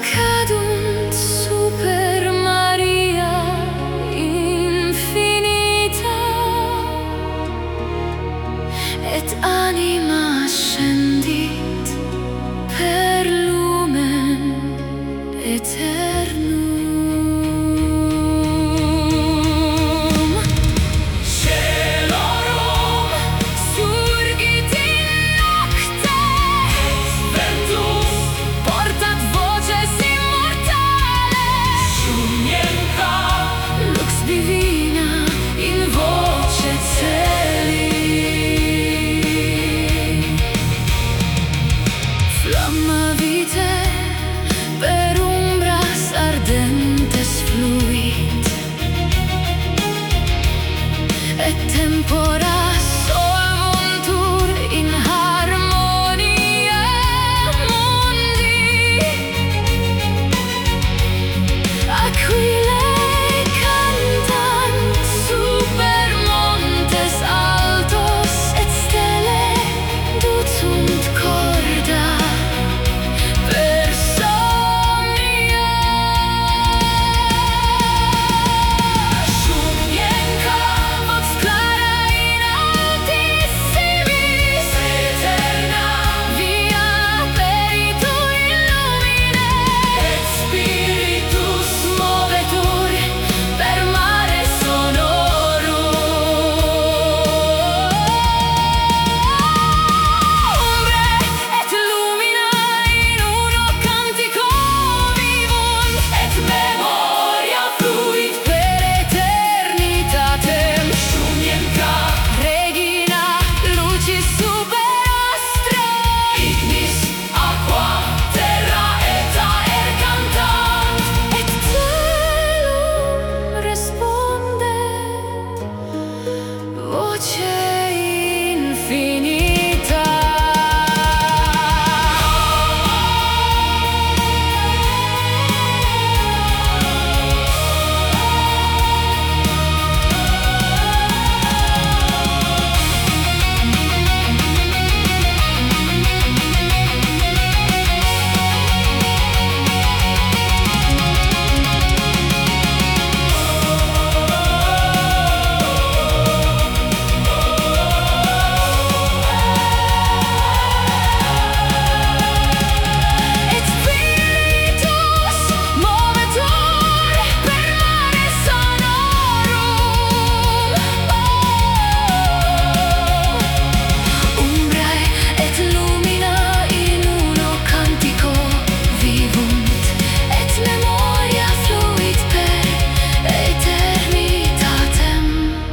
cadunt super Maria infinita, et anima scendit per lumen eternum. Celorum surgit in nocte, ventus portat voces immortales, sciumienta lux divina in voce celi. Flamma vitae per umbras ardentes fluit, et tempora solvuntur in harmonia mundi. Aquilae cantant super montes altos, et stellae ducunt corda per somnia. Sciumienca vox clara in altissimis, eterna via peritu illumine, et spiritus movetur per mare sonorum. Umbre et lumina in uno cantico vivunt, et memoria fluit per eternitatem. Sciumienca regina lucis super astra, ignis aqua terra et aer cantant, et celum respondet voce infinita. Et spiritus movetur per mare sonorum. Umbrae et lumina in uno cantico vivunt, et memoria fluit per eternitatem.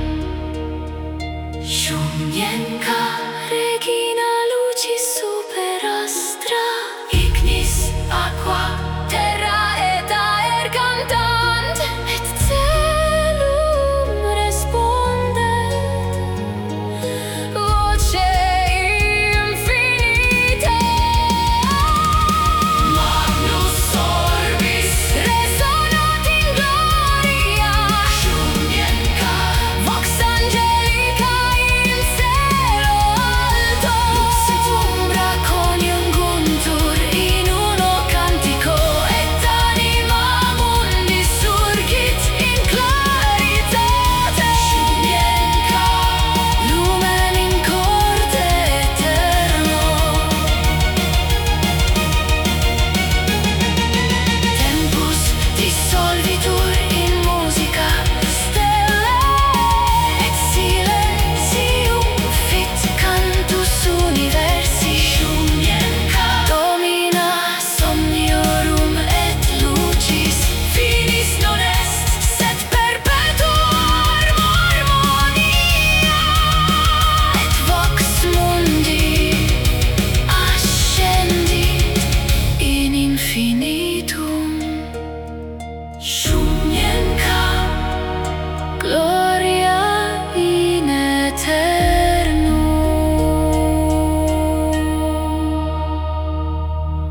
Sciumienca regina lucis super astra, ignis aqua terra et aer cantant, et celum respondet voce infinita. Magnus orbis resonat in gloria, sciumienca vox angelica in cielo alto, lux et umbra coniunguntur in uno cantico, et anima mundi surgit in claritate. Sciumienca lumen in corde eterno, tempus dissolvitur in musica stellae, et silentium fit cantus universi. Sciumienca domina somniorum et lucis, finis non est sed perpetua harmonia, et vox mundi ascendit in infinita.